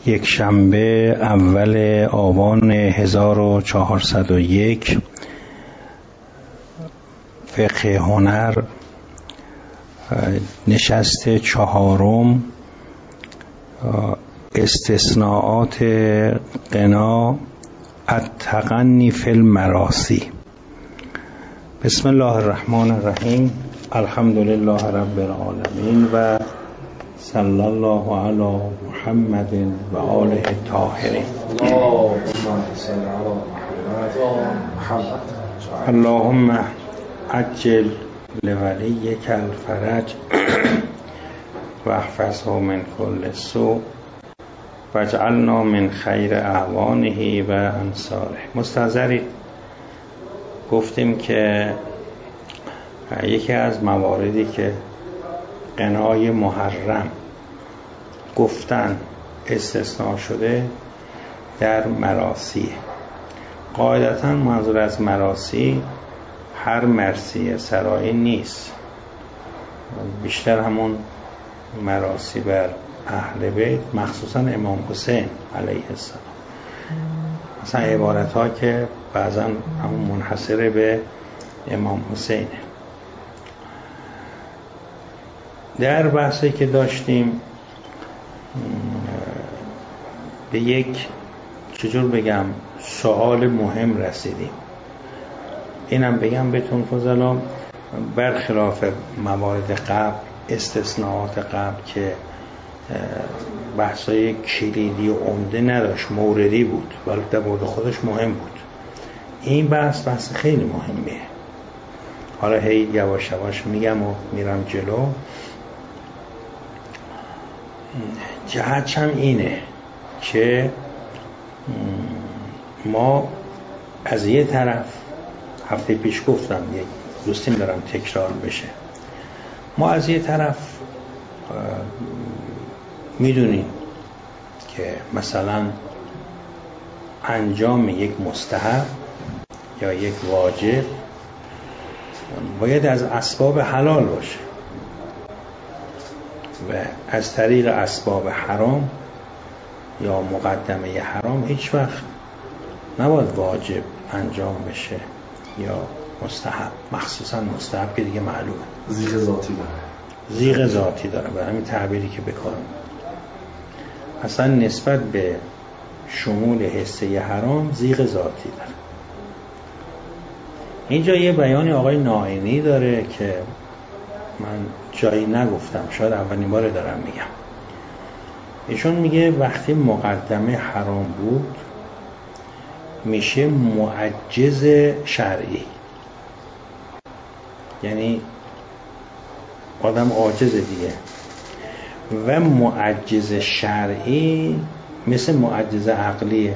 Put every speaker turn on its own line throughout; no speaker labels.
یک شنبه اول آبان 1401 فقه هنر نشست چهارم استثناءات غنا التغنی فی المراثی. بسم الله الرحمن الرحیم. الحمد لله رب العالمین و صلی الله علی محمد و آله الطاهرین. اللهم عجل لولیک الفرج و احفظه من کل سوء و اجعلنا من خیر اعوانه و انصاره. مستحضرین، گفتیم که یکی از مواردی که غنای محرم گفتن استثناء شده در مراثی. قاعدتا منظور از مراثی هر مرثیه سرایی نیست، بیشتر همون مراثی بر اهل بیت، مخصوصا امام حسین علیه السلام. مثلا عبارت ها که بعضا همون منحصر به امام حسینه. در بحثی که داشتیم به یک سوال مهم رسیدیم. اینم بگم بهتون فضلا، برخلاف موارد قبل، استثناءات قبل که بحثای کلیدی و عمده نداشت، موردی بود ولی در مورد خودش مهم بود. این بحث خیلی مهمیه. حالا هی یواش یواش میگم و میرم جلو. جهتش هم اینه که ما از یه طرف، هفته پیش گفتم یک دوستیم دارم تکرار بشه، ما از یه طرف میدونیم که مثلا انجام یک مستحب یا یک واجب باید از اسباب حلال باشه و از طریق اسباب حرام یا مقدمه حرام هیچ وقت نباید واجب انجام بشه یا مستحب، مخصوصا مستحب که دیگه معلومه زیغ ذاتی داره. به همین تعبیری که بکنم اصلا نسبت به شمول حصه حرام زیغ ذاتی داره. اینجا یه بیانی آقای نائینی داره که من جایی نگفتم، شاید اولین بار دارم میگم. ایشون میگه وقتی مقدمه حرام بود میشه معجز شرعی، یعنی آدم عاجز دیگه، و معجز شرعی مثل معجز عقلیه،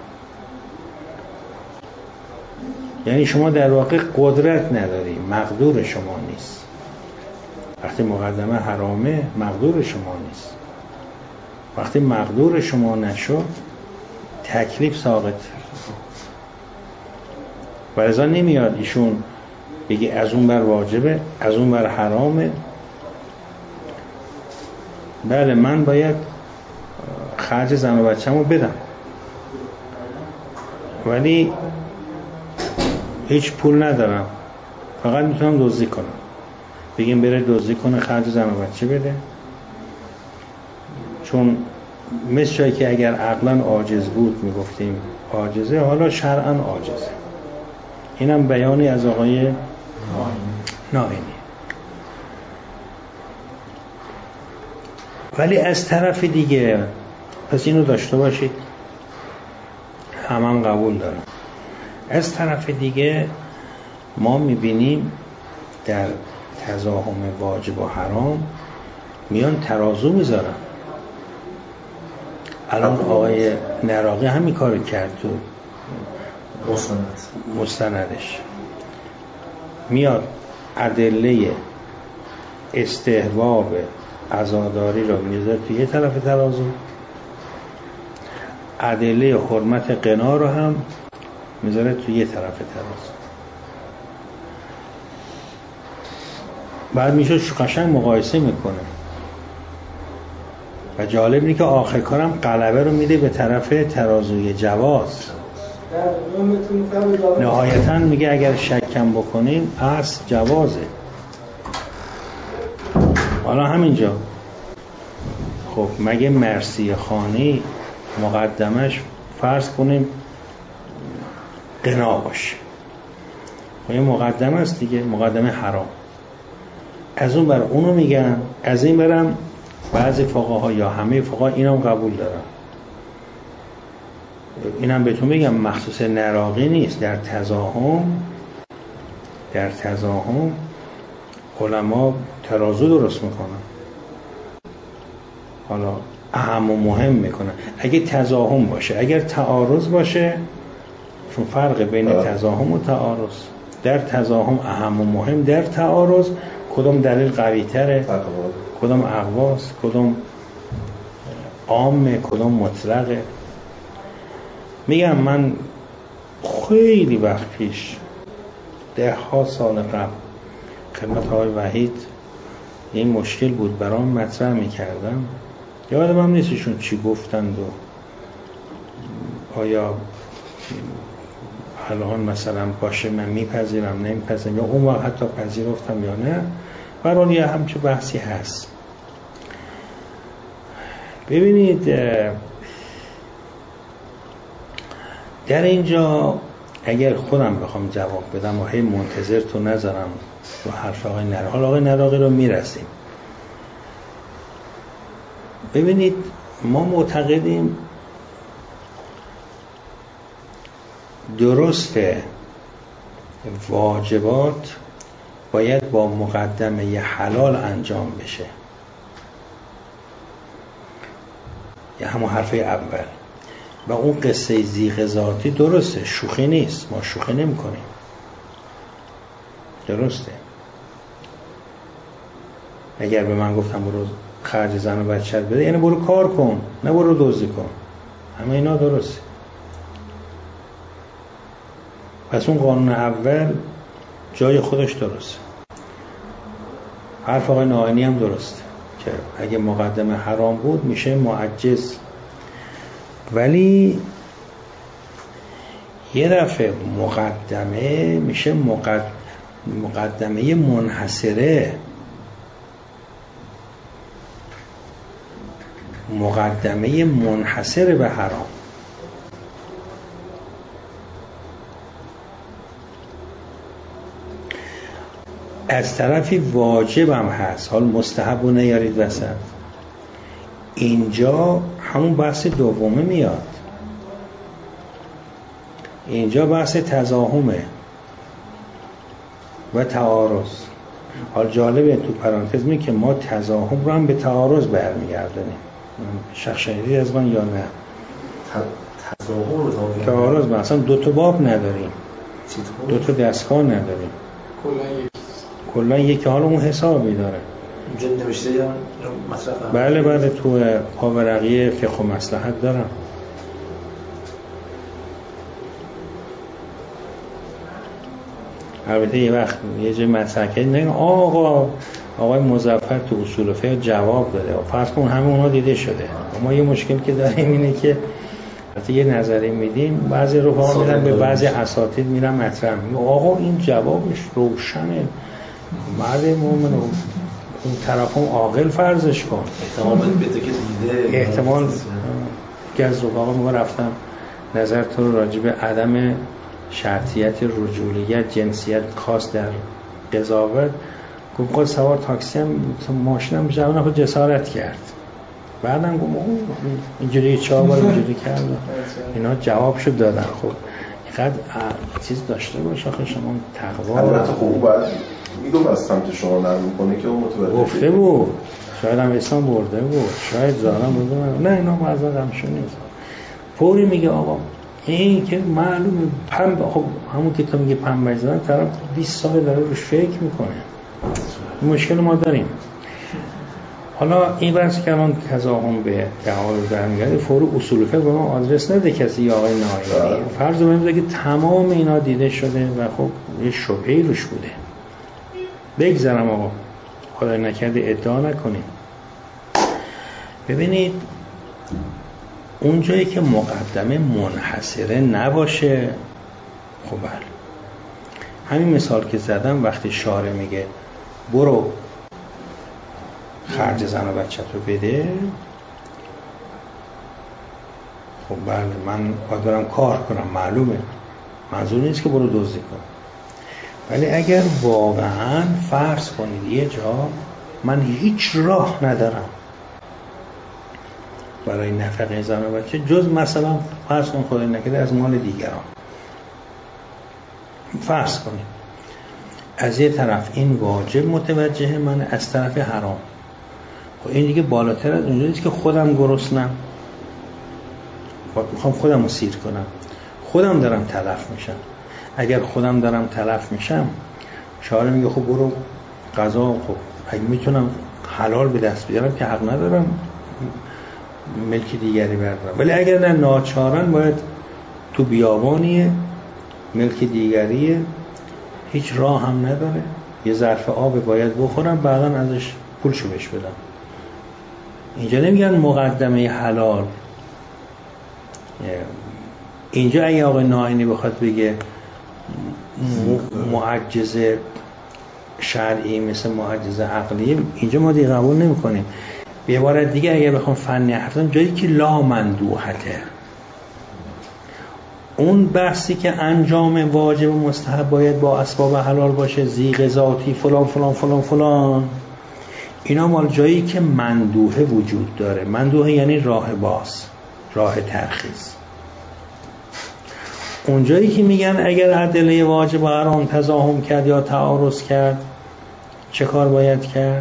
یعنی شما در واقع قدرت نداری، مقدور شما نیست. وقتی مقدمه حرامه مقدور شما نیست، وقتی مقدور شما نشد تکلیف ساقط. و لذا نمیاد ایشون بگی از اون بر واجبه از اون بر حرامه. بله من باید خرج زن و بچه‌مو بدم ولی هیچ پول ندارم، فقط میتونم دزدی کنم. بگیم بره دزدی کنه خرج زن و بچه بده، چون مثل جایی که اگر عقلا عاجز بود میگفتیم عاجزه، حالا شرعا عاجزه. اینم بیانی از آقای نائینی. ولی از طرف دیگه، پس اینو داشته باشید، هم قبول دارم. از طرف دیگه ما میبینیم در تزاحم واجب و حرام میان ترازو میذارن. الان آقای نراقی همین کار کرد تو مستندش، میاد ادله استحباب عزاداری رو میذاره تو یه طرف ترازو، ادله حرمت غنا رو هم میذاره تو یه طرف ترازو. بعد میشه قشنگ مقایسه میکنه و جالب اینه که آخر کارم غلبه رو میده به طرف ترازوی جواز. نهایتاً میگه اگر شکم بکنیم اصل جوازه. حالا همینجا خب مگه مرثیه خوانی مقدمش فرض کنیم قنا باشه، خب این مقدمه است دیگه، مقدمه حرام. از اون بر اونو میگن، از این برم بعضی فقها یا همه فقها اینم قبول دارن. اینم بهتون بگم مخصوص نراقی نیست، در تضاهم علما ترازو درست میکنن، حالا اهم و مهم میکنن. اگه تضاهم باشه، اگر تعارض باشه، چون فرق بین تضاهم و تعارض، در تضاهم اهم و مهم، در تعارض کدوم دلیل قوی تره، کدوم اقواست، کدوم عامه، کدوم مطلقه. میگم من خیلی وقت پیش 10 سال قبل خدمت آقای وحید این مشکل بود برام مطرح میکردم، یادم هم نیستشون چی گفتند و آیا الان مثلا باشه من میپذیرم نمیپذیرم یا اون وقت حتی پذیرفتم یا نه. برحال یه همچه بحثی هست. ببینید در اینجا اگر خودم بخوام جواب بدم و هی منتظر تو نذارم و حرف آقای نراقی، حالا آقای نراقی رو میرسیم. ببینید ما معتقدیم درسته واجبات باید با مقدمه حلال انجام بشه، یا همون حرفه اول. و اون قصه زیغ ذاتی درسته، شوخی نیست، ما شوخی نمی کنیم، درسته. اگر به من گفتم برو خرج زن و بچت بده، یعنی برو کار کن، نه برو دزدی کن، همه اینا درسته. پس اون قانون اول جای خودش درسته. حرف آقای ناینی هم درسته که اگه مقدمه حرام بود میشه معجز، ولی یه دفعه مقدمه میشه مقدمه منحصره، مقدمه منحصر به حرام. از طرفی واجب هم هست، حال مستحب رو نیارید وسط. اینجا همون بحث دومه میاد، اینجا بحث تضاهمه و تعارض. حال جالبه تو پرانتز می که ما تضاهم رو هم به تعارض برمیگردنیم. شخصیتی از من یا نه تعارض مثلا 2 باب نداریم، 2 دستگاه نداریم، کلا یکی. حالا اون حسابی داره
اینجا نوشته یا مطلب؟
بله تو پاورقی فقه و مصلحت دارم. البته یه وقت یه جای مطرح کردیم آقای مظفر تو اصول فقه جواب داده، فرض کن همه اونا دیده شده. اما یه مشکل که داریم اینه که وقتی یه نظری میدیم بعضی رفقا میرن به بعضی اساتید میرن مطرح میگن آقا این جوابش روشنه، مرد مومن اون طرف هم عاقل فرضش کن. احتمال که از رفقا میگه رفتم نظر تو راجع به عدم شرطیت رجولیت جنسیت خاص در قضاوت گفت خود سوار تاکسی هم ماشینم جوان خود جسارت کرد. بعدم گفت اینجوری چهار اینجوری کرد، اینا جوابشو دادن. خب اینقدر چیز داشته باشه آخه شما تقوا.
البته خوب باید میگم از سمت شما نرم میکنه که اون متوجه
گفته بود، شاید هم اسلام برده بود، شاید زارم برده، نه اینا معذر همشون نیست. فوری میگه آقا این که معلومه خب همون که تو میگه پنبه زدن طرف 20 سال داره روش فکر میکنه. این مشکل ما داریم. حالا این بحث که الان تضاهم به تعارض برمیگرده، فوری اصول فقه به ما آدرس نده کسی یا آقای ناینی. فرض رو بگیم که تمام اینا دیده شده و خب یه شبهه‌ای روش بوده. بگذارم آقا خدای نکرده ادعا نکنیم. ببینید اون جایی که مقدمه منحصره نباشه، خب بله، همین مثال که زدم وقتی شارع میگه برو خرج زن و بچه رو بده، خب بله من باید برم کار کنم، معلومه، منظور نیست که برو دزدی کن. ولی اگر واقعا فرض کنید یه جا من هیچ راه ندارم برای نفقه زن و بچه جز مثلا فرض کن خدای نکرده از مال دیگران، فرض کنید از یه طرف این واجب متوجه من، از طرف حرام، خب این دیگه بالاتر از اونجاییست که خودم گرسنم، میخوام خودم رو سیر کنم، خودم دارم تلف میشم. اگر خودم دارم تلف میشم شاعر میگه خب برو غذا، خب اگه میتونم حلال به دست بیارم که حق ندارم ملک دیگری بردارم، ولی اگر نه ناچارن باید تو بیابانیه ملک دیگریه، هیچ راه هم نداره، یه ظرف آب باید بخورم، بعدا ازش پولشو بهش بدم. اینجا نمیگن مقدمه حلال. اینجا اگه آقای ناینی بخواد بگه معجزه شرعی مثل معجزه عقلی، اینجا ما دیگه قبول نمی کنیم. به عبارت دیگه اگه بخوام فنی حرف جایی که لا مندوحته، اون بحثی که انجام واجب و مستحب باید با اسباب حلال باشه، زیغ ذاتی فلان فلان فلان فلان، اینا مال جایی که مندوحه وجود داره. مندوحه یعنی راه باز، راه ترخیص. اونجایی که میگن اگر ادله واجب و حرام تزاحم کرد یا تعارض کرد چه کار باید کرد؟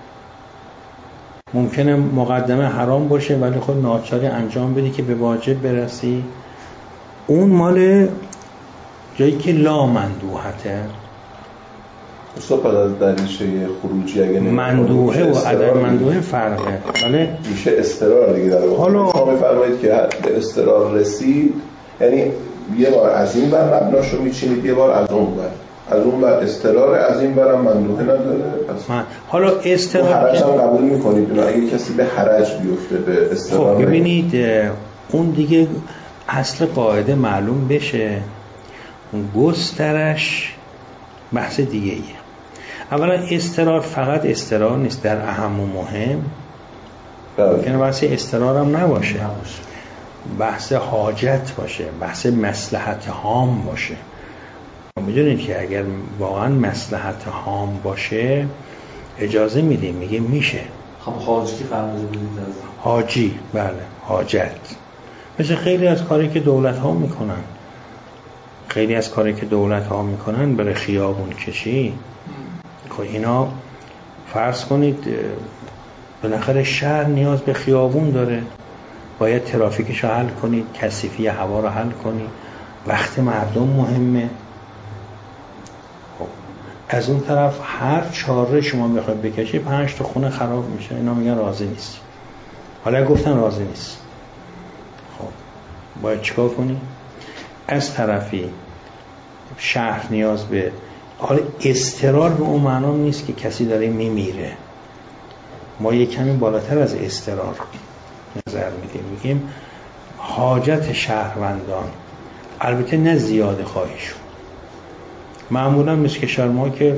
ممکنه مقدمه حرام باشه ولی خود ناچاری انجام بدی که به واجب برسی. اون مال جایی که لا مندوحته.
اصلا بعد از دریچه خروجی اگه
مندوحه و عدم مندوحه فرقه، ولی
میشه استقرار دیگه در واقع.
حالا
شما میفرمایید که به استقرار رسید، یعنی یه بار از این بر مبناشو میچینید، یه بار از اون بر، از اون بر استقرار، از این برم مندوحه نداره. پس
حالا استقرار
حرج هم قبول میکنید؟ اگه کسی به حرج بیفته به استقرار،
خب ببینید اون دیگه اصل قاعده معلوم بشه، اون گسترش بحث دیگه ایه. اولا استقرار فقط استقرار نیست، در اهم و مهم ممکنه بحث استقرار هم نباشه، بحث حاجت باشه، بحث مصلحت عام باشه. میدونید که اگر واقعا مصلحت عام باشه اجازه میدیم، میگه میشه.
خب حاجی که فرموده بودید از
حاجی، بله، حاجت، مثل خیلی از کاری که دولت ها میکنن، خیلی از کاری که دولت ها میکنن برای خیابون کشی، خب اینا فرض کنید بالاخره شهر نیاز به خیابون داره، باید ترافیکش رو حل کنید، کثیفی هوا رو حل کنید، وقت مردم مهمه. خب از اون طرف هر چاره شما بخواید بکشید 5 تا خونه خراب میشه، اینا میگن راضی نیست. حالا گفتن راضی نیست، خب باید چیکار کنی؟ از طرفی شهر نیاز به، حالا اضطرار به اون معنا نیست که کسی داره میمیره، ما یک کمی بالاتر از اضطرار نظر میدیم، میگیم حاجت شهروندان، البته نه زیاده خواهیشون. معمولا مثل کشور ما که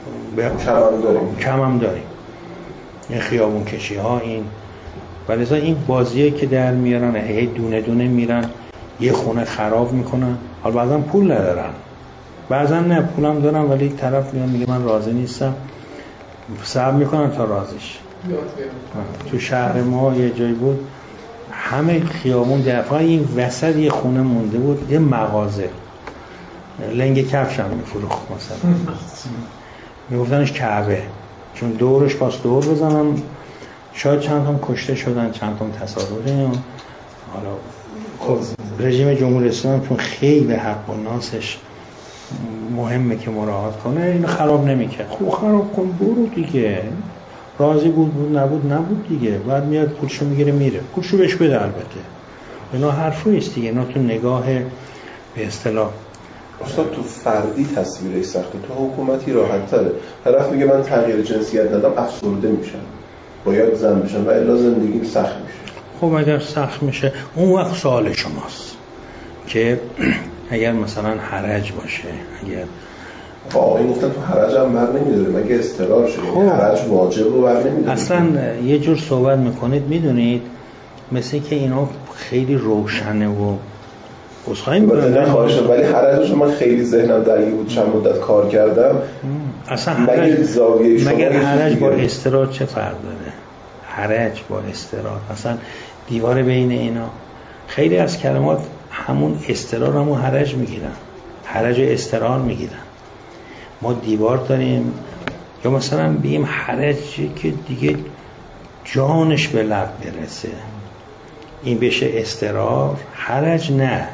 کم هم داریم این خیابون کشی ها، این ولی این بازیه که در میارن، هی دونه دونه میرن یه خونه خراب میکنن، حالا بعضا پول ندارن، بعضا نه پولم دارن ولی طرف میاد میگه من راضی نیستم، صبر میکنن تا راضیش. تو شهر ما یه جایی بود همه خیابون دفعه این وسط یه خونه مونده بود، یه مغازه لنگ کفش هم میفروخت مثلا، میگفتنش کعبه، چون دورش باز دور بزنن، شاید چند تا کشته شدن، چند تا تصادفی. حالا خب رژیم جمهوری اسلامی چون خیلی حق و ناسش مهمه که مراعات کنه، اینو خراب نمیکرد. خب خراب کن برو دیگه، راضی بود نبود دیگه، بعد میاد پولشو میگیره میره، پولشو بهش بده. البته اینا حرفی است دیگه، اینا تو نگاه به اصطلاح
استاد تو فردی تصویرش سخته، تو حکومتی راحت تره. طرف میگه من تغییر جنسیت ندم افسرده میشم، باید زن بشم و الا زندگیم سخت میشه.
خب اگر سخت میشه اون وقت سوال شماست که اگر مثلا حرج باشه، اگر
آقایی گفتن تو حرج هم بر نمیداره مگه استقرار شده، خب. حرج واجب رو بر نمیداره.
اصلا یه جور صحبت میکنید میدونید مثل که اینا خیلی روشنه و عذرخواهی میکنم
خواهشم، ولی حرجش من خیلی ذهنم درگیر بود چند مدت کار کردم.
اصلا مگر حرج با استقرار چه فرق داره؟ حرج با استقرار اصلا دیوار بین اینا. خیلی از کلمات همون استقرار همون حرج میگیرن، حرج استقرار میگیرن. ما دیوار داریم یا مثلا بگیم حرجی که دیگه جانش به لب برسه این بشه استقرار، حرج نه.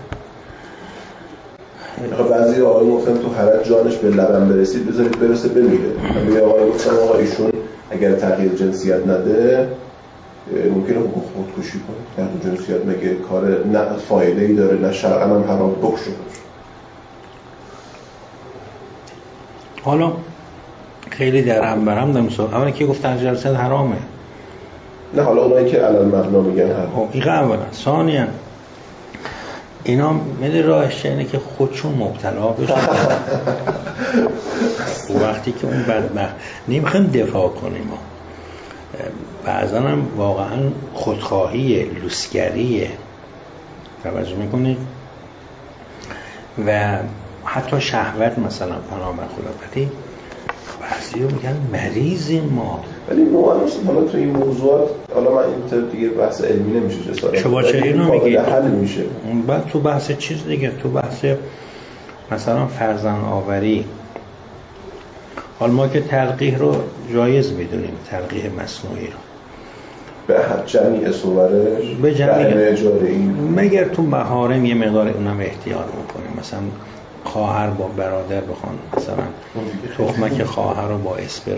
بعضی آقای گفتن تو حرج جانش به لبم برسید بذارید برسه بمیره. بعضی آقای گفتن آقا ایشون اگر تغییر جنسیت نده ممکنه خودکشی کنه. تغییر جنسیت مگه کار نه فایده‌ای داره نه شرعاً هم حرام بکشه.
حالا خیلی در هم برم دارم اولا که گفتن جنسیت حرامه،
نه حالا اونایی که علل مبنا میگن حرام.
این اولا. ثانیاً اینا میده راهش اینه که خودشون مبتلا بشن و وقتی که اون بدبخت نمیخوایم دفاع کنیم بعضا هم واقعا خودخواهیه، لوسگریه، توجه میکنید، و حتی شهوت مثلا پناه بر خدا. ولی بعضی رو میگن مریضیم ما.
ولی نوعا حالا تو این موضوعات حالا من این دیگه بحث علمی نمیشه جسارت
شما چه اینو میگید
حل میشه.
بعد تو بحث چیز دیگه، تو بحث مثلا فرزند آوری، حالا ما که تلقیح رو جایز میدونیم، تلقیح مصنوعی رو
به حد جمعی صورش
به جمعی
این
مگر تو محارم یه مقدار اونم احتیاط میکنیم، مثلا خواهر با برادر بخوان مثلا تخمک خواهر رو با اسپرم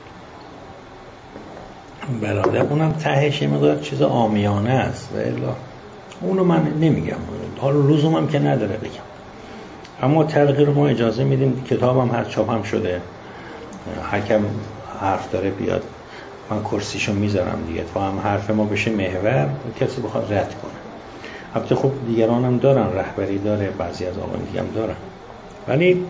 برادر، اونم تهش یه مقدار چیز عامیانه است و الا اونو من نمیگم، حالا لزومم که نداره بگم. اما تلقیح رو ما اجازه میدیم، کتابم هر چاپ هم شده، حکم حرف داره بیاد من کرسیشو میذارم دیگه تا هم حرف ما بشه محور کسی بخواد رد کنه. البته خب دیگران هم دارن، رهبری داره، بعضی از آقایون دیگه هم دارن، ولی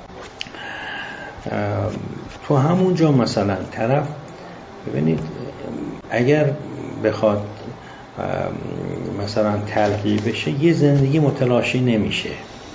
تو همون جا مثلا طرف ببینید اگر بخواد مثلا تلقیح بشه یه زندگی متلاشی نمیشه.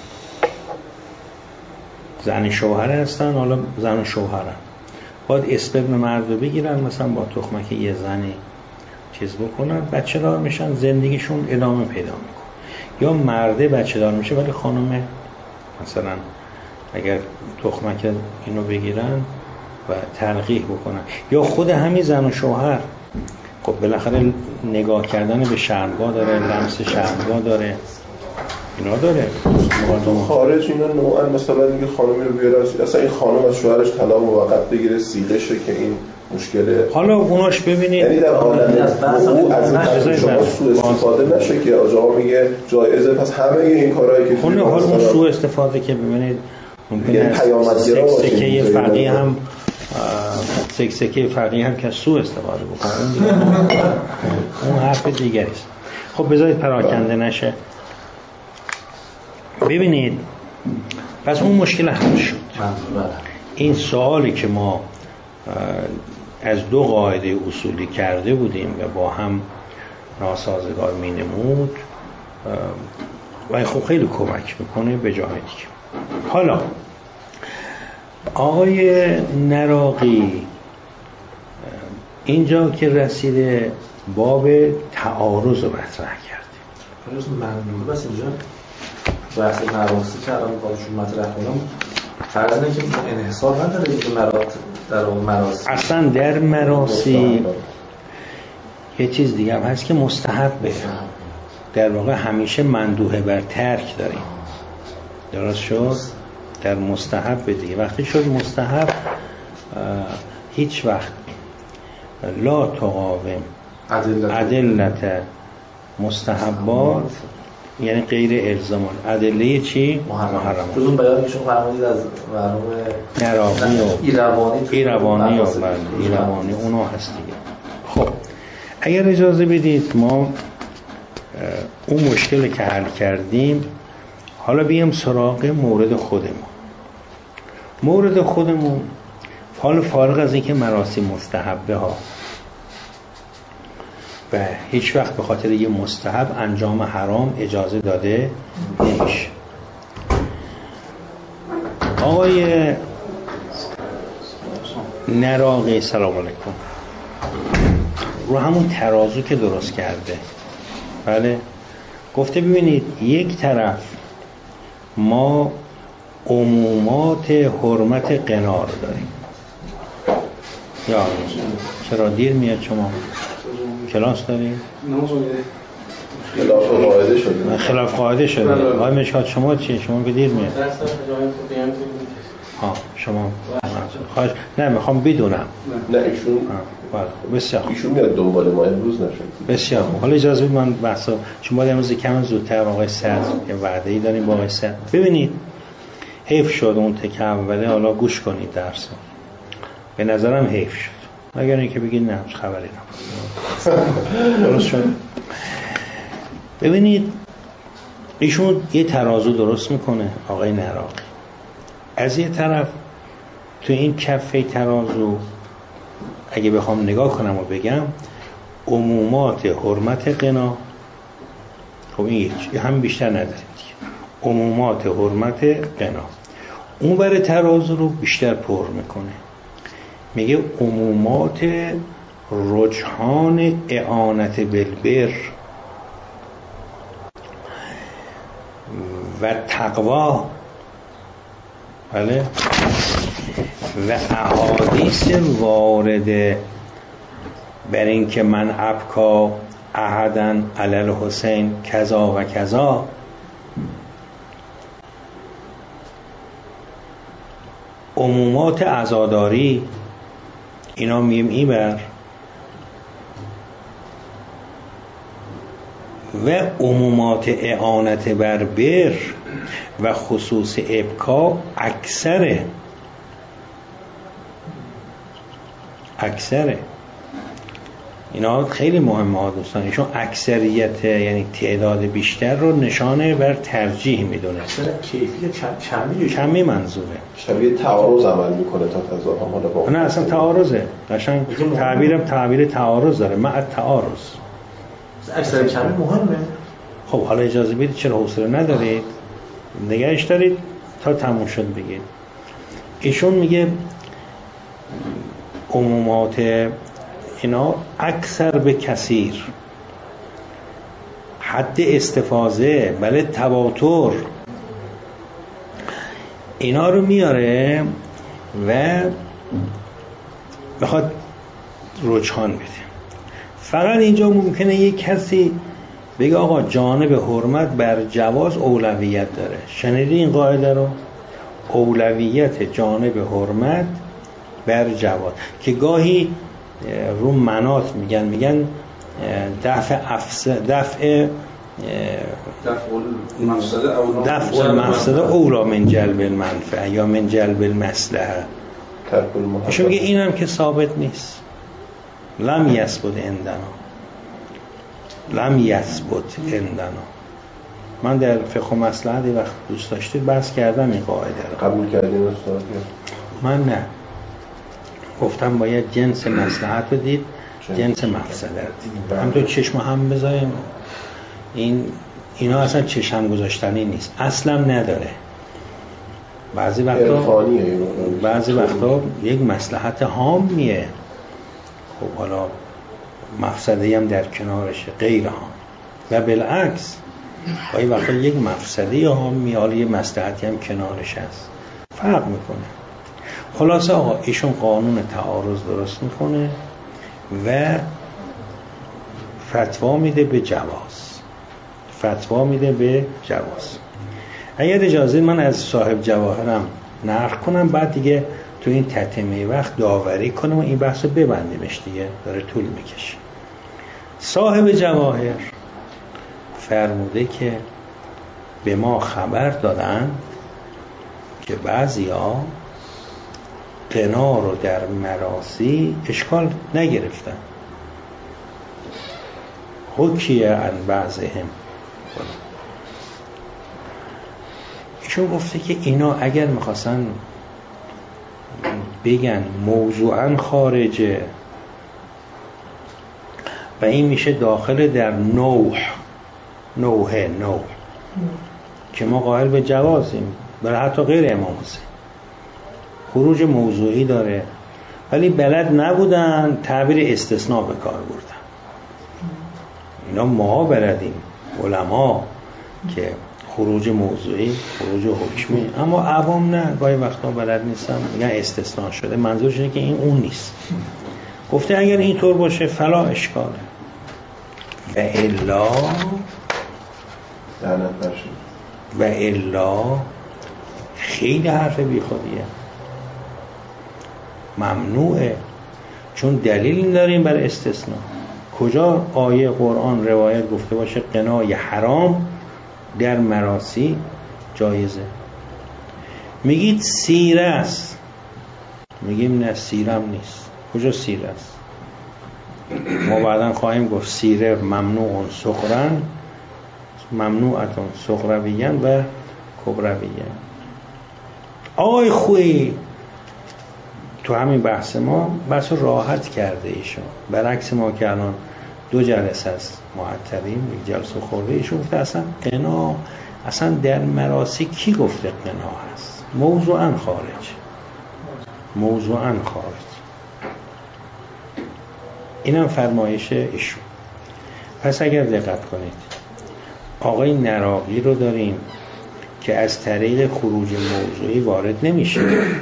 زن شوهر هستن، حالا زن و شوهرن، باید اسپرم مرد رو بگیرن مثلا با تخمک یه زنی چیز بکنن، بچه دار میشن، زندگیشون ادامه پیدا میکنه. یا مرده بچه دار میشه ولی خانم مثلا اگر تخمک اینو بگیرن و تلقیح بکنن، یا خود همین زن و شوهر خب بالاخره نگاه کردن به شرمگاه داره، لمس شرمگاه داره، اینا داره.
خارج اینا نوعا مثلا میگه خانمی رو بیاره، اصلا این خانم از شوهرش طلاق موقت بگیره سیغه شه که این مشکله.
حالا اوناش ببینید
یعنی در عالم از این شما سوء استفاده نشه که آقا میگه جایزه، پس همه این کارهایی که
حالا اون سوء استفاده که ببینید ممکنه سکسکه فقیه هم سکسکه فقیه هم که سوء استفاده بکنه، اون حرف دیگری است. خب بذارید پراکنده نشه. ببینید پس اون مشکل حل شد. این سوالی که ما از دو قاعده اصولی کرده بودیم و با هم ناسازگار می نمود و خب خیلی کمک میکنه به جای دیگه. حالا آقای نراقی اینجا که رسیده باب تعارض رو مطرح کرده.
خلاص منظور بس اینجا بحث مراسی که الان باشون مطرح کنم فرض اینه که انحصار نداره که در اون مراسی،
اصلا در مراسی یه چیز دیگه هم هست که مستحبه، در واقع همیشه مندوحه بر ترک داریم. درست شد؟ در مستحب دیگه وقتی شد مستحب هیچ وقت لا تقاوم ادلت مستحبات، یعنی غیر الزامان ادله چی؟ محرمات.
جزون بیانی که شما فرمودید از مرحوم
نراقی و
ایروانی
ایروانی اونا هست دیگه. خب اگر اجازه بدید ما اون مشکلی که حل کردیم حالا بیام سراغ مورد خودمون. حالا فارغ از اینکه مراسم مستحبه ها و هیچ وقت به خاطر یه مستحب انجام حرام اجازه داده نمیشه. آقای نراقی سلام علیکم رو همون ترازو که درست کرده، بله، گفته ببینید یک طرف ما عمومات حرمت قنا رو داریم. یا چرا دیر میاد شما؟ کلاس داریم؟ خلاف قاعده شده. آقای مشکات شما چی؟ شما که دیر میاد. شما خواهش نه میخوام بدونم.
نه ایشون
بسیار
ایشون میاد دنبال ما امروز نشد.
بسیار حالا اجازه بدید من بحثا شما امروز کم زودتر آقای صدر یه وعده‌ای داریم با آقای صدر. ببینید حیف شد اون تکه اوله، حالا گوش کنید درسو. به نظرم حیف شد. مگر اینکه بگید نه خبری نبود. درست شد. ببینید ایشون یه ترازو درست میکنه آقای نراقی. از یه طرف تو این کفه ترازو اگه بخوام نگاه کنم و بگم عمومات حرمت قنا، خب این هم بیشتر نداریم دیگه، عمومات حرمت قنا. اون بر ترازو رو بیشتر پر میکنه، میگه عمومات رجحان اعانت بالبر و تقوا، بله، و احادیث وارده بر این که من ابکا احدن علی الحسین کذا و کذا. عمومات عزاداری اینا میم ایبر و عمومات اعانت بر بر و خصوص ابکا اکثره اینا خیلی مهمه ها دوستان. ایشون اکثریت یعنی تعداد بیشتر رو نشانه بر ترجیح میدونه.
کیفی
کمی منظوره،
شبیه تعارض عمل میکنه تا تضاد. حالا با
نه اصلا تعارضه، قشنگ تعبیر تعارض داره، مع تعارض.
اکثر کمی مهمه.
خب حالا اجازه بدید، چرا حوصله ندارید نگهش دارید تا تموم شد بگید. ایشون میگه عمومات اینا اکثر به کثیر، حد استفاضه، بله تواتر، اینا رو میاره و بخواد رجحان بده. فقط اینجا ممکنه یک کسی بگه آقا جانب حرمت بر جواز اولویت داره. شنیدی این قاعده رو؟ اولویت جانب حرمت بر جواز، که گاهی رو منات میگن دفع المفسده اولا من جلب المنفعه یا من جلب المصلحه. ایشون میگه این هم که ثابت نیست. لم یثبت عندنا. من در فقه و مصلحت وقت دوست داشتید بحث کردم این قاعده رو.
قبول کردین استاد؟
من نه، گفتم باید جنس مصلحت رو دید، جنس مفسده رو دید. هم تو چشم هم بذاریم. اینا اصلا چشم گذاشتنی نیست، اصلا نداره. بعضی وقتا یک مصلحت هامیه، خب حالا مفسده هم در کنارشه، غیر هام. و بالعکس گاهی وقتا یک مفسده هامیه، حالا یک مصلحتی هم کنارش هست، فرق میکنه. خلاصه آقا ایشون قانون تعارض درست میکنه و فتوا میده به جواز. اگر اجازه من از صاحب جواهرم نقل کنم، بعد دیگه تو این تتمه وقت داوری کنم و این بحث رو ببندیمش، دیگه داره طول میکشه. صاحب جواهر فرموده که به ما خبر دادن که بعضیا قنا رو در مراسی اشکال نگرفتن. حکیه عن بعضهم. ایشون گفته که اینا اگر میخواستن بگن موضوعاً خارجه و این میشه داخل در نوح که ما قائل به جوازیم، برای حتی غیر امام حسین خروج موضوعی داره، ولی بلد نبودن تعبیر استثناء به کار بردن. اینا ما بلدیم، علما، که خروج موضوعی، خروج حکمی، اما عوام نه، گاهی وقتا بلد نیستن میگن استثناء شده. منظورش اینه که این اون نیست. گفته اگر اینطور باشه فلا اشکاله و الا خیلی حرف بی خودیه، ممنوعه، چون دلیل داریم بر استثناء. کجا آیه قرآن روایت گفته باشه قنای حرام در مراسی جایزه؟ میگید سیره است، میگیم نه سیرم نیست. کجا سیره است؟ ما بعداً خواهیم گفت سیره ممنوع صغرن، ممنوعتون صغرویاً و کبرویاً. آقای خویی تو همین بحث ما بحث راحت کرده ایشون، برعکس ما که الان 2 جلسه است معطلیم، 1 جلسه خورده. ایشون گفته اصلا قنا اصلا در مراسی کی گفته قنا هست؟ موضوعاً خارج. اینم فرمایش ایشون. پس اگر دقت کنید آقای نراقی رو داریم که از طریق خروج موضوعی وارد نمیشه،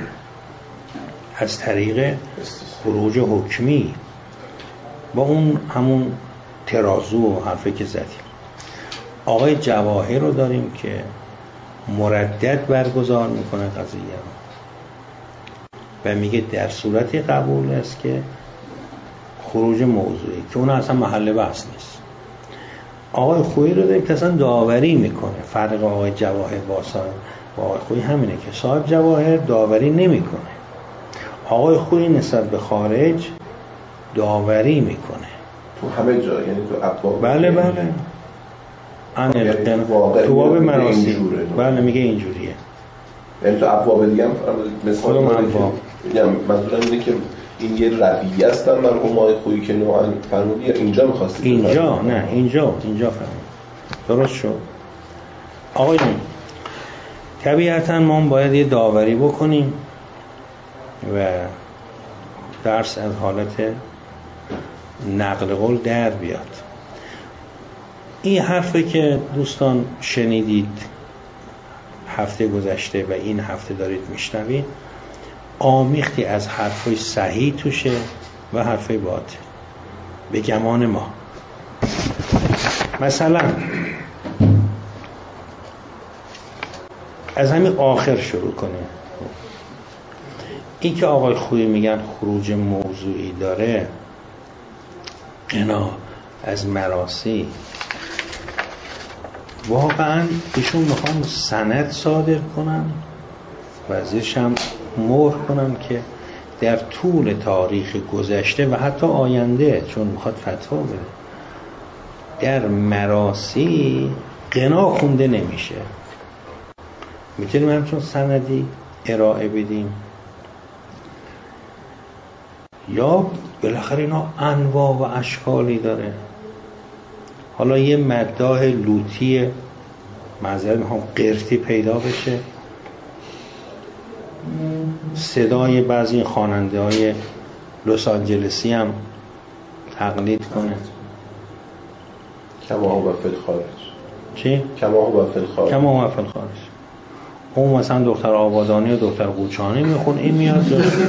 از طریق خروج حکمی با اون همون ترازو و حرفی که زدیم. آقای جواهر رو داریم که مردد برگزار میکنه قضیه رو و میگه در صورتی قبول است که خروج موضوعی، که اون اصلا محل بحث نیست. آقای خویی رو داریم که اصلا داوری میکنه. فرق آقای جواهر با آقای خویی همینه که صاحب جواهر داوری نمیکنه، آقای خویی نسبت به خارج داوری میکنه
تو همه جا، یعنی تو ابواب.
بله تو باب مراسی. بله میگه اینجوریه.
یعنی تو ابواب دیگه هم مثلا منظورم اینه که این یه رویه است در مرحوم خویی که نوعا فرمودی، یا اینجا می‌خواستی؟
اینجا نه، اینجا فرمود. درست شد. آقایون طبیعتاً ما باید یه داوری بکنیم و درس از حالت نقل قول در بیاد. این حرفی که دوستان شنیدید هفته گذشته و این هفته دارید میشنوید آمیختی از حرفای صحیح توشه و حرفای باطل به گمان ما. مثلا از همین آخر شروع کنیم. این که آقای خویی میگن خروج موضوعی داره، قنا از مراسی، واقعا ایشون میخوان سند صادر کنن و ازش هم مهر کنن که در طول تاریخ گذشته و حتی آینده، چون میخواد فتوا بده، در مراسی قنا خونده نمیشه. میتونیم همچون سندی ارائه بدیم یا بالاخره اینا انواع و اشکالی داره. حالا یه مداح لوطی معذرت میخوام قرتی پیدا بشه، صدای بعضی خواننده های لس آنجلسی هم تقلید کنه.
کما هو فی الخارج.
چی؟
کما هو فی الخارج. اون
مثلا دکتر آبادانی و دکتر قوچانی میخون، این میاد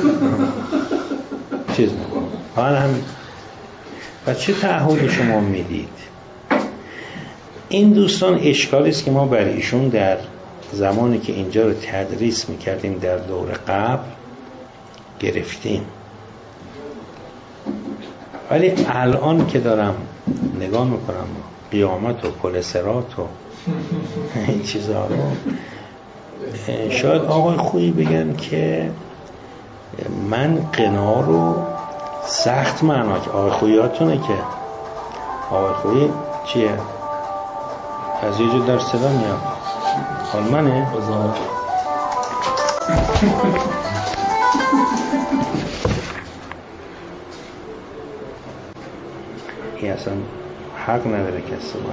چیز میکنه. حالا همین. و چه تعهدی شما میدید؟ این دوستان اشکالی است که ما بر ایشون در زمانی که اینجا رو تدریس میکردیم در دور قبل گرفتیم، ولی الان که دارم نگاه میکنم قیامت و پل صراط و این چیزها رو، شاید آقای خویی بگن که من قنا رو سخت معنا، که آقای خوییاتونه که آقای خویی چیه؟ از یه جور در صدا میاد حال منه؟ این اصلا حق نداره که استفاده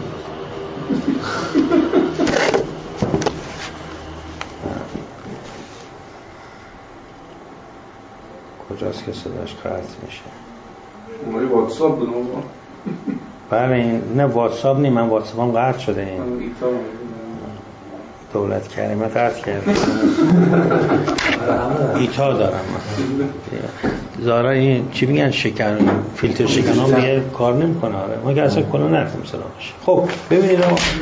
کجاست که صداش قطع میشه؟
اومدی واتساپ بودم
بله نه واتساپ نیم، من واتساپم قطع شده. این دولت کریمه قطع کرده. ایتا دارم من زارا این چی میگن شکن فیلتر شکن ها میگه کار نمیکنه. آره ما که اصلا کلا نرفتیم سلامش. خب ببینید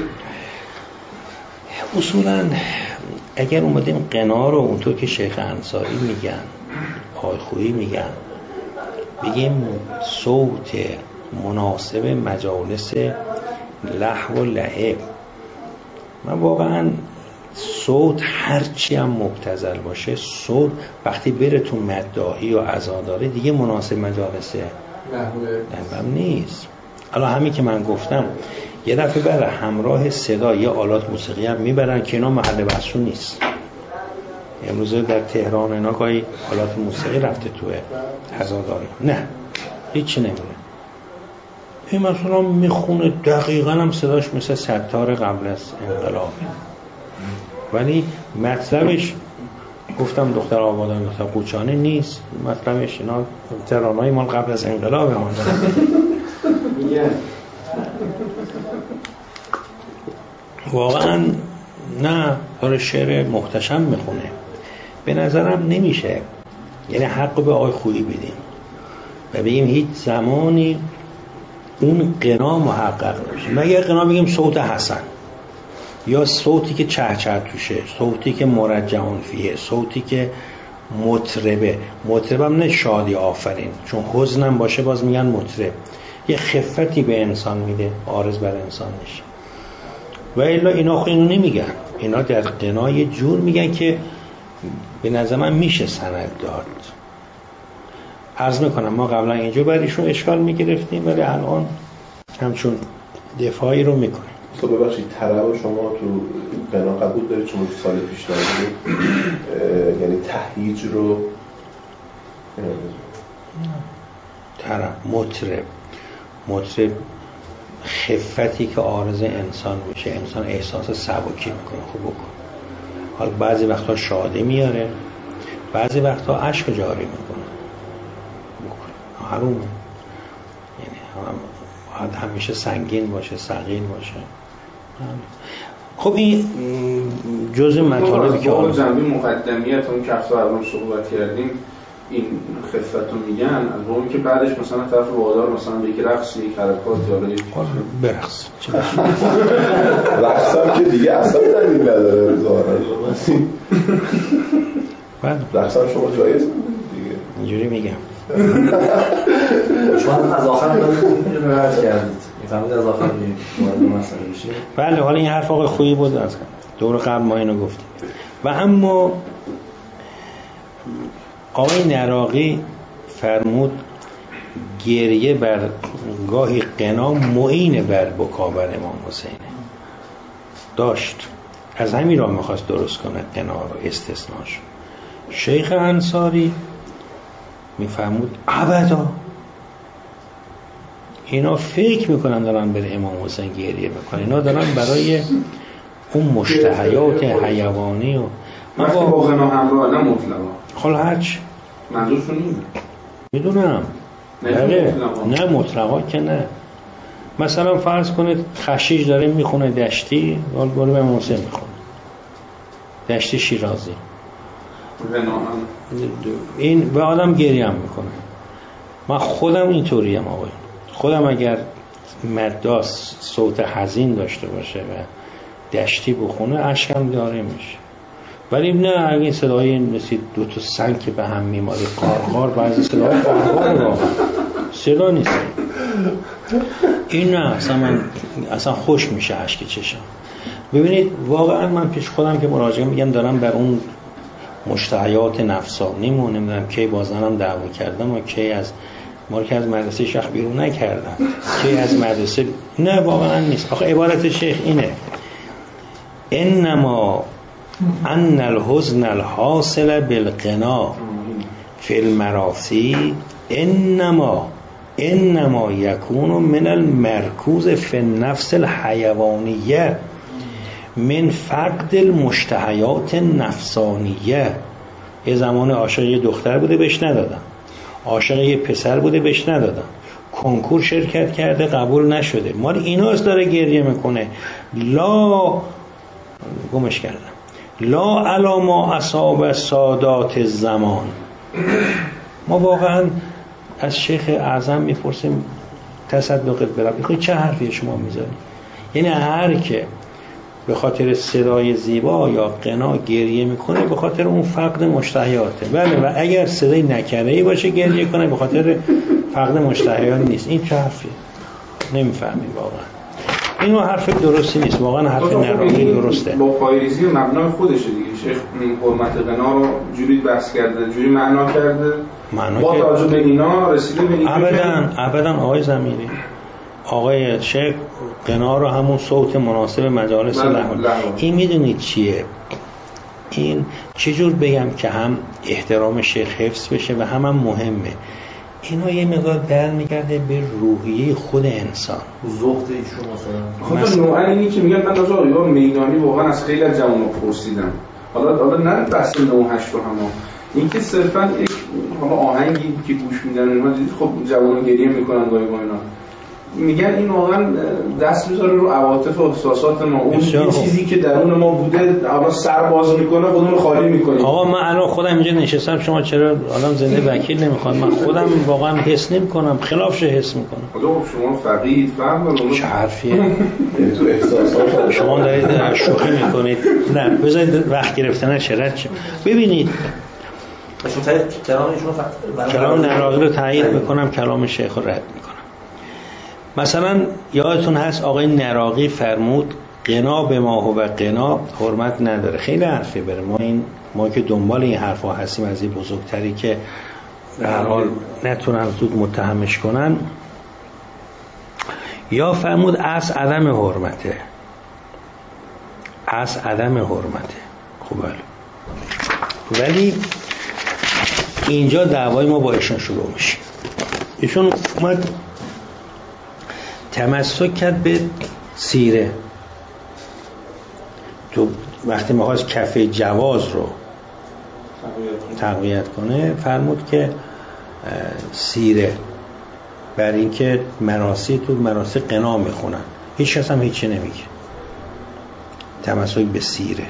اصولا اگر اومدیم قنا رو اونطور که شیخ انصاری میگن آقای خویی میگن بگیم صوت مناسب مجالس لهو و لعب، من واقعا صوت هرچی هم مبتذل باشه صوت وقتی بره تو مداحی و عزاداره دیگه مناسب مجالس لهو نیست. الان همین که من گفتم یه دفعه بره همراه صدا یه آلات موسیقی هم میبرن که اینا محل بحثون نیست. امروزه در تهران اینا گاهی آلات موسیقی رفته توی عزاداره، نه هیچی نمیره. این مثلا میخونه دقیقا هم صداش مثل ستار قبل از انقلاب، ولی مطلبش گفتم دختر آبادان دختر قوچانه نیست، مطلبش اینا ترانه‌های مال قبل از انقلاب هم واقعا نه داره شعر محتشم میخونه. به نظرم نمیشه یعنی حق به آقای خویی بدیم و بگیم هیچ زمانی اون قنا محقق نمیشه. مگه قنا بگیم صوت حسن یا صوتی که چهچه توشه، صوتی که مرجعون فیه، صوتی که مطربم نه شادی آفرین، چون حزنم باشه باز میگن مطرب، یه خفتی به انسان میده عارض بر انسان نشه. و الا اینا خود اینو نمیگن، اینا در قنا یه جور میگن که به نظر من میشه سند داد. عرض میکنم ما قبلا اینجا برایشون اشکال میگرفتیم ولی الان همچون دفاعی رو میکنیم.
تو ببخشید طرب شما تو قنا قبول دارید چون سال پیش دارید یعنی تهییج رو
طرب مطرب خفتی که عارض انسان میشه، انسان احساس سبکی میکنه خوب بکن. حالا بعضی وقتا شاده میاره بعضی وقتا عشق جاری میکنه بکن حرومه، یعنی همیشه سنگین باشه ثقیل باشه. خب این جزء مطالبی که
اون جنبه مقدمیت اون که اصلا الان صحبت کردیم این خفت رو میگن از اون که بعدش مثلا طرف وادار مثلا به یک رقص یک حرکات یا یک
برقص
رقص هم که دیگه اصلا دلیل نداره ظاهرا رقص هم شما جایز دیگه
اینجوری میگم
شما از آخر رد کردید میفهمید از آخر وارد مسئله بشید.
بله حالا این حرف آقای خویی بود از دور قبل ما اینو گفتیم. و اما آقای نراقی فرمود گریه بر گاهی قنا معین بر بکا بر امام حسینه داشت، از همین راه میخواست درست کنه قنا رو استثناش. شیخ انصاری میفرمود ابدا اینا فکر میکنن دارن بر امام حسین گریه بکنن، اینا دارن برای اون مشتهیات حیوانی و
وقتی با غنا همراه نه مطلقا
خلا هرچ
منظورشون اینه
میدونم نه مطلقا که نه. مثلا فرض کنید خشیش داره میخونه دشتی ولی برای امام حسین میخونه دشتی شیرازی این به آدم گریه هم میکنه. من خودم اینطوریم آقای خودم اگر مداس صوت حزین داشته باشه و دشتی بخونه اشکم داره میشه، ولی نه اگه صدای مثل دو تا سنگ که به هم میماره قارقار بعضی صدای قارقار رو صدا نیست این نه اصلا من اصلا خوش میشه اشک چشم. ببینید واقعا من پیش خودم که مراجعه میگم دارم بر اون مشتهیات نفسانیمون نمیدونم کی بازنم دعوا کردم و کی از ما که از مدرسه شیخ بیرون نکردن که از مدرسه نه واقعا نیست. آخه عبارت شیخ اینه انما ان الحزن الحاصل بالغنا فی المراسی انما یکون من المرکوز فی النفس الحیوانیه من فقد المشتهیات النفسانیه. یه زمان عاشق یه دختر بوده بهش ندادن، عاشق یه پسر بوده بهش ندادن، کنکور شرکت کرده قبول نشده، مال ایناست داره گریه میکنه. گمش کردم لا علی ما اصاب سادات زمان. ما واقعا از شیخ اعظم میپرسیم تصدقت برب چه حرفی شما میذاری؟ یعنی هر که به خاطر صدای زیبا یا غنا گریه میکنه به خاطر اون فقد مشتهیاته. بله، و اگر صدای نکره‌ای باشه گریه کنه به خاطر فقد مشتهیات نیست. این چه حرفی؟ نمیفهمید واقعا. اینو حرف درستی نیست، واقعا حرف نراقی درسته.
با پایریزی مبنای خودشه دیگه. شیخ حرمت غنا رو جوری بحث کرده، جوری معنا کرده، با توجه به اینا رسیده به این
ابدا آقای زمینی، آقای شیخ غنا رو همون صوت مناسب مجالس لحن. این میدونید چیه؟ این چجور بگم که هم احترام شیخ حفظ بشه و هم مهمه. اینا یه مقدار برمیگرده به روحیه خود انسان،
زهد ایشون
مثلا نوعا اینی که میگن من از آقایان میدانی واقعا از خیلی از جوان‌ها پرسیدم، حالا نه بحث 9 8 رو هم این که صرفا یک حالا آهنگی که گوش میدن اینا خب جوان‌ها گریه میکنن گاهی با اینا، میگن این واقعا دست میذاره رو عواطف و احساسات ما، اون چیزی که درون ما بوده حالا سر باز میکنه خودمون خالی میکنه.
آقا من الان خودم اینجا نشستم، شما چرا الان زنده وکیل نمیخواد؟ من خودم واقعا حس نمیکنم، خلافش حس میکنم.
خدا شما فقید فهم
چه حرفیه؟
تو احساسات
شما دارید شوخی میکنید. نه بذارید وقت گرفتن شرط شه. ببینید کلام نراقی رو تایید میکنم، کلام شیخ رو رد میکنم. مثلا یادتون هست آقای نراقی فرمود غنا به ما و غنا حرمت نداره. خیلی حرفی بره، ما که دنبال این حرفا هستیم از این بزرگتری که به هر حال نتونن زود متهمش کنن. یا فرمود از عدم حرمته، از عدم حرمته. خب ولی اینجا دعوای ما با ایشون شروع میشه. ایشون اومد تمسک کرد به سیره. تو وقتی می‌خواست کفه جواز رو تقویت کنه فرمود که سیره، بر اینکه مراسی تو مراسی غنا میخونن، هیچ کس هم هیچی نمیگه. تمسک به سیره.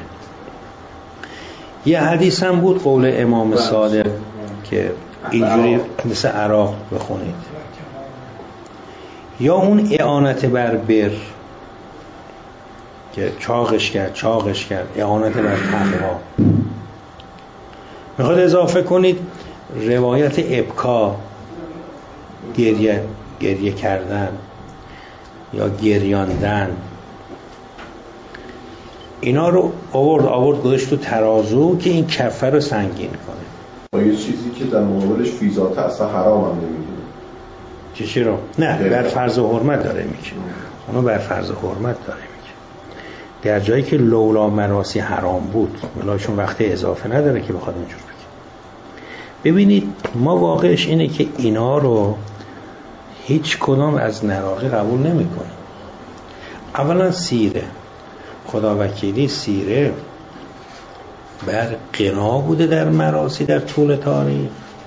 یه حدیث هم بود قول امام صادق که اینجوری مثل عراق بخونید. یا اون اعانت بر بر که چاقش کرد اعانت بر تقوا. میخواد اضافه کنید روایت ابکا، گریه کردن یا گریاندن، اینا رو آورد گذاشت تو ترازو که این کفه رو سنگین کنه.
یه چیزی که در مقابلش فیضات اصلا حرام هم نمیدونه.
چی رو؟ نه بر فرض و حرمت داره میگه. اونو بر فرض و حرمت داره میگه. در جایی که لولا مراسی حرام بود، ولایشون وقت اضافه نداره که بخواد اونجور بگه. ببینید ما واقعش اینه که اینا رو هیچ کدام از نراقی قبول نمی کنیم. اولا سیره، خدا وکیلی سیره بر غنا بوده در مراسی در طول تاریخ.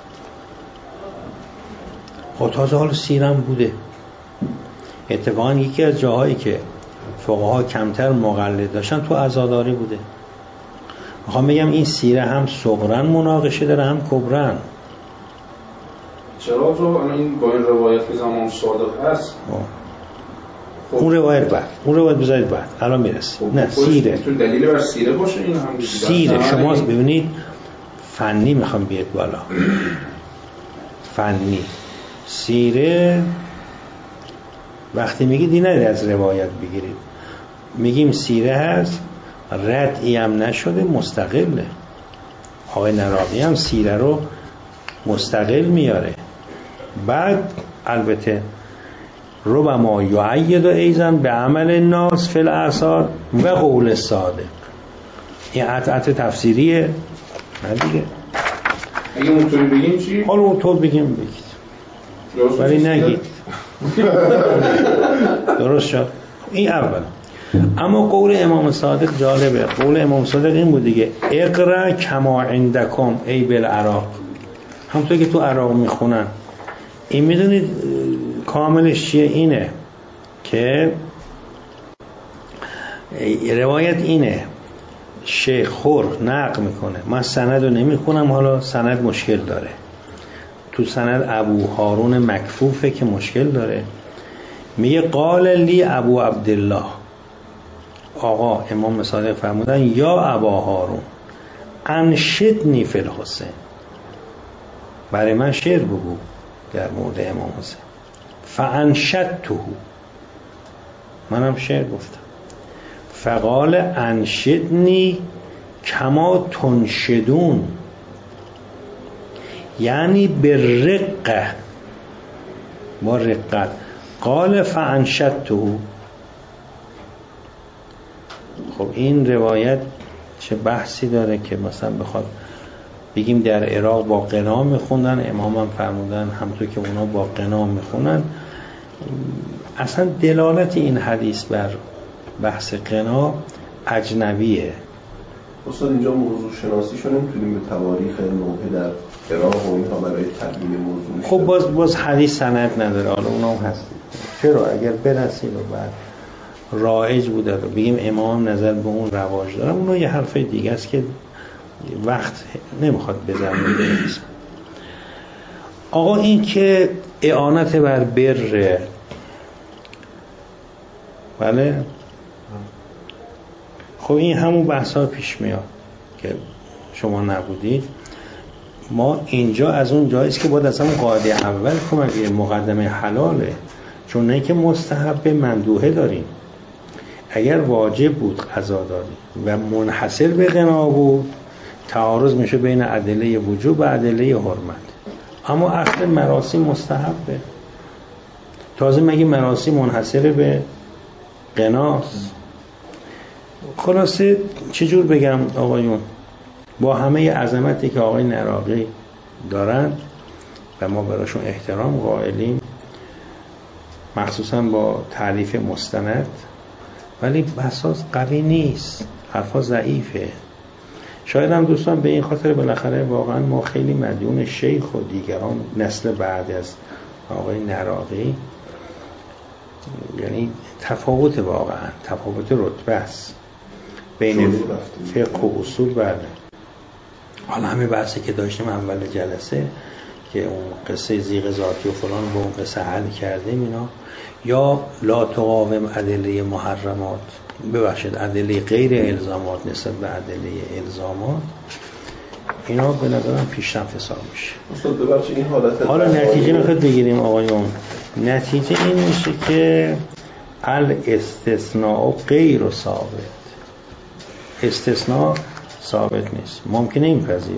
خب تازه حال سیرم بوده. اتفاقا یکی از جاهایی که فقها کمتر مقلد داشتن تو عزاداری بوده. میخوام بگم این سیره هم صغرن مناقشه داره هم کبرن.
چرا تو این با این روایت که زمان صادق هست
اون روایت بذارید بعد الان میرسه. نه سیره
تو دلیل بر سیره باشه. این هم
سیره شما ببینید فنی میخوام بیاد بالا. فنی سیره وقتی میگید این از روایت بگیرید، میگیم سیره هست ردعی هم نشده مستقله. آقای نراقی هم سیره رو مستقل میاره. بعد البته ربما یعید ایزن به عمل الناس فی الاعصار و قول صادق. این عطعت تفسیریه نه دیگه.
اگه اونطوری بگیم چی؟
حالا اونطور بگید ولی نگید. درست شد. این اول. اما قول امام صادق جالبه. قول امام صادق این بود دیگه، اقرا کما عندکم ای بالعراق، همونطور که تو عراق میخونن. این میدونید کاملش چیه؟ اینه که روایت اینه، شیخ خور نقل میکنه، من سند رو نمیخونم، حالا سند مشکل داره، تو سند ابو هارون مکفوفه که مشکل داره. میگه قال لی ابو عبدالله، آقا امام صادق فرمودن یا ابا هارون انشدنی فی الحسین، برای من شعر بگو در مورد امام حسین. فانشدته، منم شعر گفتم. فقال انشدنی کما تنشدون، یعنی به رقه، با رقت. قال فانشدته. خب این روایت چه بحثی داره که مثلا بخواد بگیم در عراق با قنا میخوندن، امام هم فرمودن همونطور که اونا با قنا میخونن. اصلا دلالت این حدیث بر بحث قنا اجنبیه.
استاد اینجا موضوع شناسیشو نمیتونیم به تواریخ نوحه در عراق و اینها برای تبیین موضوع.
خب باز حدیث سند نداره، حالا اونام هست. چرا اگر برسیم و بعد رایج بوده رو بگیم امام نظر به اون رواج داره، اونها یه حرف دیگه است که وقت نمیخواد بزنیم. آقا این که اعانت بر بر، بله، خب این همون بحثا پیش میاد که شما نبودید. ما اینجا از اون جاییست که باید از همون قاعده اول که مقدمه حلاله، چون نه که مستحب مندوحه داریم. اگر واجب بود قضا داری و منحصر به غنا بود، تعارض میشه بین ادله وجوب و ادله حرمت. اما اصل مراسم مستحبه. تازه مگه مراسم منحصر به غناست؟ خلاصه چجور بگم آقایون، با همه عظمتی که آقای نراقی دارن و ما براشون احترام قائلیم، مخصوصا با تعریف مستند، ولی بحثاش قوی نیست، حرفا ضعیفه. شاید هم دوستان به این خاطر بالاخره واقعا ما خیلی مدیون شیخ و دیگران نسل بعد از آقای نراقی، یعنی تفاوت، واقعا تفاوت رتبه است بین فقه و اصول. بله، حالا همه بحثی که داشتیم اول جلسه که اون قصه زیغ ذاتی و فلان با اون قصه حل کردیم، اینا یا لا تقاوم ادله محرمات، ببخشید ادله غیر الزامات نسبت به ادله الزامات، اینا به نظرم پیشرفت حساب میشه.
استاد ببخشید این حالت
حالا نتیجه میخواد بگیریم آقایون. نتیجه این میشه که الاستثناء غیر ثابت، استثناء ثابت نیست، ممکنه این پذیریم.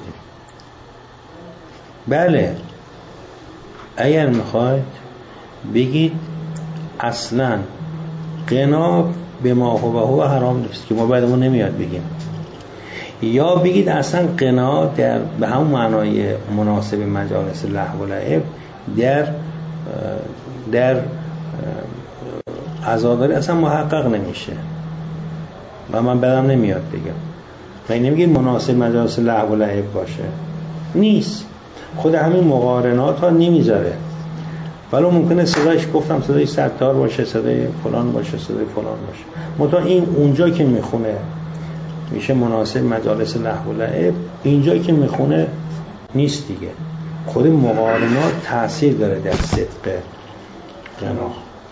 بله، اگر میخواید بگید اصلا قنا به ما هو حرام نیست که ما بعدمون نمیاد بگیم، یا بگید اصلا قنا در به همون معنای مناسب مجالس لهو و لعب در عزاداری اصلا محقق نمیشه و من بدم نمیاد بگم. من نمیگید مناسب مجالس لهو و لعب باشه، نیست. خود همین مقارنات ها نمیذاره. ولی ممکنه صدایش گفتم صدای ستار باشه، صدای فلان باشه، صدای فلان باشه، منتها این اونجا که میخونه میشه مناسب مجالس لهو و لعب، اینجا که میخونه نیست دیگه. خود مقارنات تأثیر داره در صدق قنا.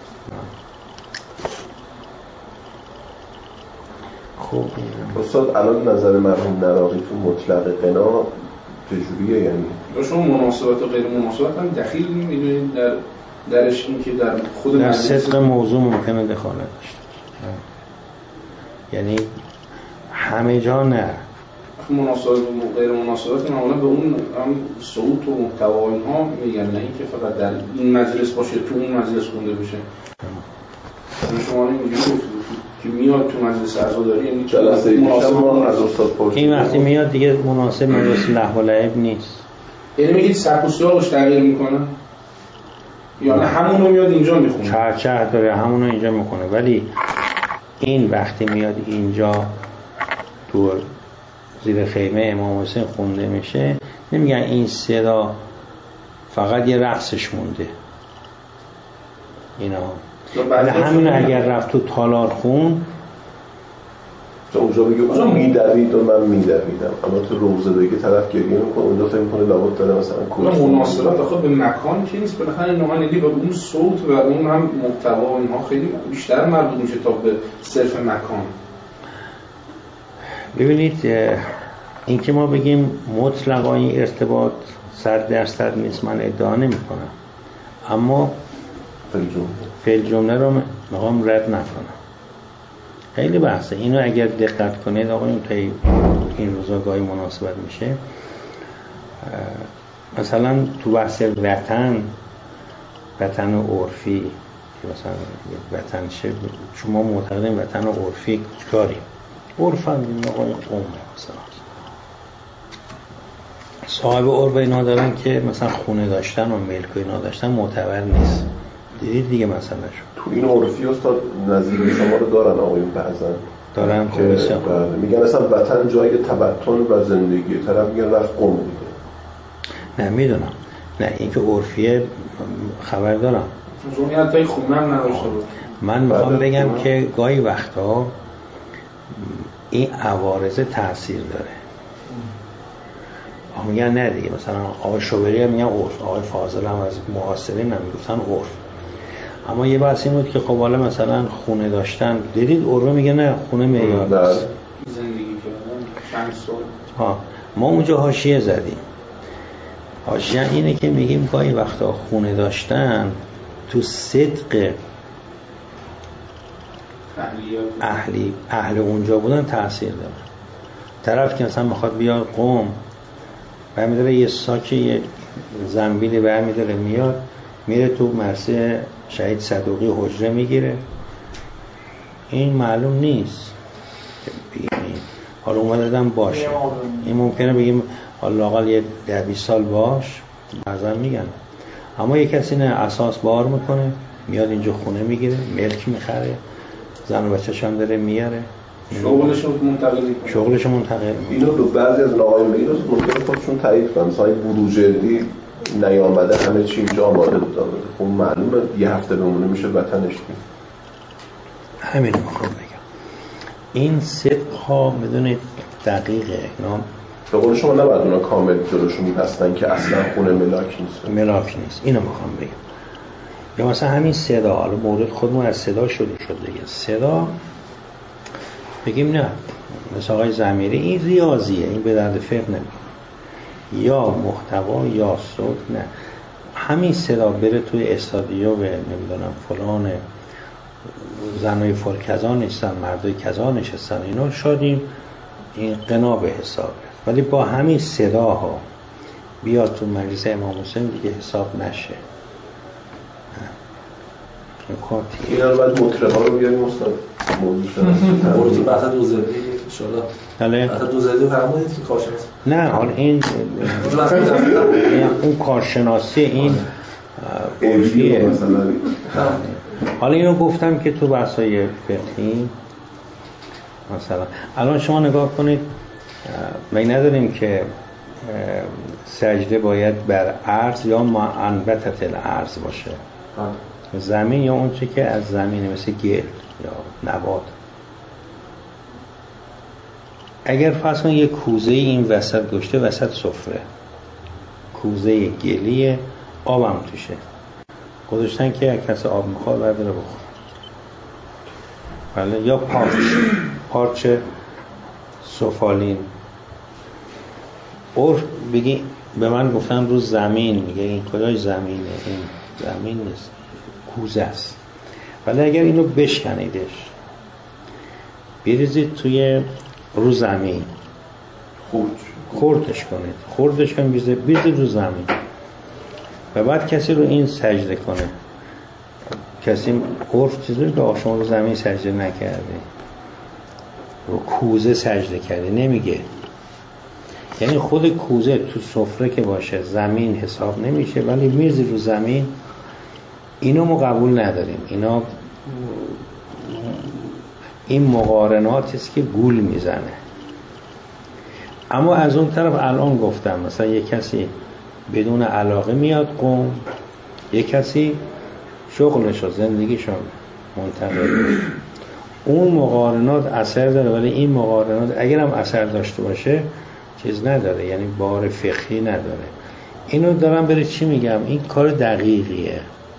خوب
استاد الان نظر مرحوم نراقی تو مطلق قنا چجوریه؟ یعنی
شما مناسبات و غیر مناسبات هم دخیل می‌دونید درش، این که در خود
در صدق موضوع ممکنه دخالت داشته، یعنی همه جا نه،
مناسبات و غیر مناسبات معمولا به اون هم صوت و محتوا اینها میگن، نه اینکه فقط در این مجلس باشه تو اون مجلس خونده بشه. شما اینجوری که میاد تو مجلس عزاداری یعنی
جلسه مناسب از استاد پرسید
این وقتی میاد دیگه مناسب مجلس لهو و لعب نیست.
یعنی میگید سبک و سیاقش تغییر میکنه یا نه همونو میاد اینجا میخونه؟
چه داره همونو اینجا میکنه، ولی این وقتی میاد اینجا تو زیر خیمه امام حسین خونده میشه نمیگن این صدا فقط یه رقصش مونده اینا، ولی همین اگر رفت تو تالار خون
اونجا بگه اونجا میدوید و من میدویدم، اما تو روزه بگه طرف گریه میکنه اونجا فکر میکنه لابد داره مثلا
مناسبت خود به مکان که نیست، بالاخره نوعا یعنی به اون صوت و اون هم محتوا و اینها خیلی بیشتر مربوط میشه تا به صرف مکان.
ببینید این که ما بگیم مطلقا این ارتباط 100% نیست من ادعا نمی کنم، اما فعل جمله رو میخوام رد نکنم. خیلی بحثه اینو اگر دقت کنید آقایون تا این روزا گاهی مناسبت میشه، مثلا تو بحث وطن عرفی که مثلا وطن شه، چون ما معتقدیم وطن عرفی داریم، عرف هم این آقای قوم مثلا صاحب عرف اینا دارن که مثلا خونه داشتن و ملک و اینا داشتن معتبر نیست. دیدید دیگه مثلا
تو این عرفی استاد نظیر شما رو دارن آقایون بعضن
دارن
که میگن اصلا وطن جای تبتن و زندگی، طرف میگن رفت قم بوده.
نه میدونم، نه اینکه عرفیه خبر دارم،
چون حتی خونه هم نداشته بود.
من میخوام بگم که گاهی وقتا این عوارض تأثیر داره. میگن نه دیگه، مثلا آقای شوبری هم میگن عرف، آقای فاضل هم از معاصرین هم میگفتن عرف، اما یه بحث این بود که خب حالا مثلا خونه داشتن، دیدید عرف میگه نه خونه معیار نیست،
زندگی کردن چند سال.
ما اونجا حاشیه زدیم. حاشیه اینه که میگیم گاهی وقتا خونه داشتن تو صدق اهل اونجا بودن تأثیر داره. طرف که مثلا میخواد بیاد قم برمیداره یه ساکی یه زنبیلی برمیداره میاد میره تو مرسه شهید صدوقی حجره میگیره، این معلوم نیست حالا اومدادم باشه، این ممکنه بگیم حالا لااقل یه 10-20 سال باش بعضا میگن، اما یه کسی نه اساس بار میکنه میاد اینجا خونه میگیره ملک میخره زن و بچه‌ش هم داره میاره شغلش منتقل.
اینو رو بعضی از آقایون بگید ممکنه خودشون تایید کنن، مثلا بروجردی نیامده همه چی اینجا آماده بود داره، خب معلومه یه هفته بمونه میشه وطنش دید.
همین رو میخوام بگم این صدق ها بدونید دقیقه اینا
به قول شما نباید اونا کامل جلوشون هستن که اصلا خونه ملاک
نیست، اینو میخوام بگم. یا مثلا همین صدا، حالا مورد خودمون از صدا شروع شد دیگه، صدا بگیم نه مثل آقای ضمیری این ریاضیه، این به درد فقه نمیخوره، یا محتوا یا صوت، نه همین صدا بره توی استادیو و نمیدونم فلان زنای فل کذا نشستن مردای کذا نشستن اینا شادیم این قنا به حساب، ولی با همین صداها بیاد تو مجلس امام حسین دیگه حساب نشه.
این رو باید مطربا رو بیاریم استاد موضوع
بحث دوزدی انشالله
بله
بحث دوزدی فرمودید که کارشناسی
نه حالا این اون کارشناسی این عرفیه. حالا اینو گفتم که تو بحثای فقهی مثلا الان شما نگاه کنید ما نداریم که سجده باید بر عرض یا منبتت الارض باشه، زمین یا اون چه که از زمینه مثل گل یا نبات. اگر فرض کنید یک کوزه این وسط گشته وسط سفره، کوزه گلیه آبم توشه گذاشتن که یک کسی آب میخواد برداره بخور، بله، یا پارچ سفالین عرف بگی به من گفتن رو زمین، میگه این کجای زمینه؟ این زمین نیست کوزه است. ولی اگر اینو بشکنیدش بریزید توی رو زمین خردش کنید بیزه رو زمین و بعد کسی رو این سجده کنه. کسی عرف چیزی که شما رو زمین سجده نکرده، رو کوزه سجده کرده نمیگه. یعنی خود کوزه تو سفره که باشه زمین حساب نمیشه، ولی میرزی رو زمین. اینو ما قبول نداریم. این مقارناتی است که گول میزنه. اما از اون طرف الان گفتم مثلا یک کسی بدون علاقه میاد قم، یک کسی شغلش و زندگیش منتقل، اون مقارنات اثر داره، ولی این مقارنات اگر هم اثر داشته باشه چیز نداره، یعنی بار فقهی نداره. اینو دارم بره چی میگم، این کار دقیقیه.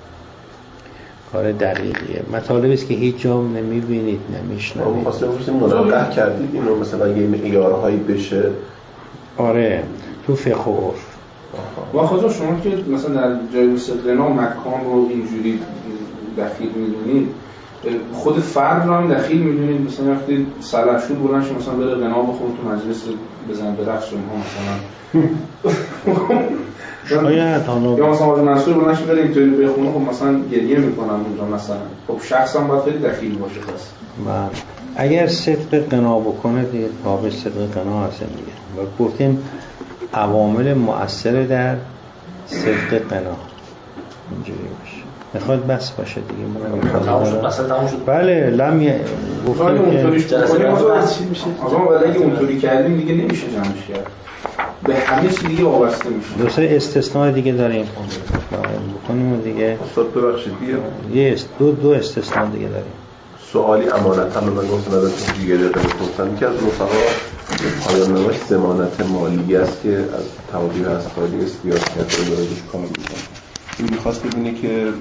مطالبی است که هیچ جا نمیبینید نمیشنوید.
ما خواستم بپرسیم مناقشه کردید اینو مثلا یه معیارهایی بشه؟
آره تو فقه و عرف.
و خدا شما که مثلا در جای مثل غنا مکان رو اینجوری دخیل میدونید، خود فرد رو هم دخیل میدونید؟ مثلا وقتی سلحشور بلند شه مثلا بره غنا بخونه تو مجلس بزن برقص اونها مثلا یا مثلا آقای منصور بلند شه بره اینطوری بخونه، خب مثلا گریه میکنن اونجا مثلا. خب شخص هم باید خیلی دخیل باشه. پس
اگر صدق غنا بکنه دیگه تابع صدق غنا هست دیگه. و گفتیم عوامل مؤثر در صدق غنا اینجوری باشه. میخواد بس باشه دیگه. بله لم
گفتیم که آقا ولی اگه اونطوری کردیم دیگه نمیشه جمعش کرد، به همه چی دیگه وابسته میشه.
دو سه استثناء دیگه داریم بکنیم دیگه.
استاد ببخشید
یه دو استثناء دیگه داریم.
سوالی امانت هم من گفتم ازتون دیگه دقیقه بپرسم که از رفقا پایان نامش ضمانت مالی است که از توابع از خارج سیاست رو کار می‌کنه. این می‌خواست ببینه که